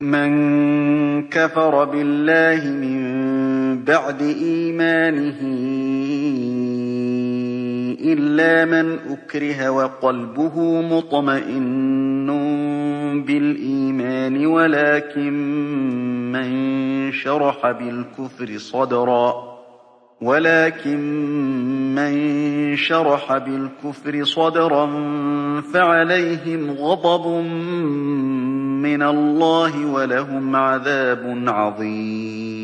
مَن كَفَرَ بِاللَّهِ مِن بَعْدِ إِيمَانِهِ إِلَّا مَنْ أُكْرِهَ وَقَلْبُهُ مُطْمَئِنٌّ بِالْإِيمَانِ ولكن من شرح بالكفر صدرا فعليهم غضب من الله ولهم عذاب عظيم.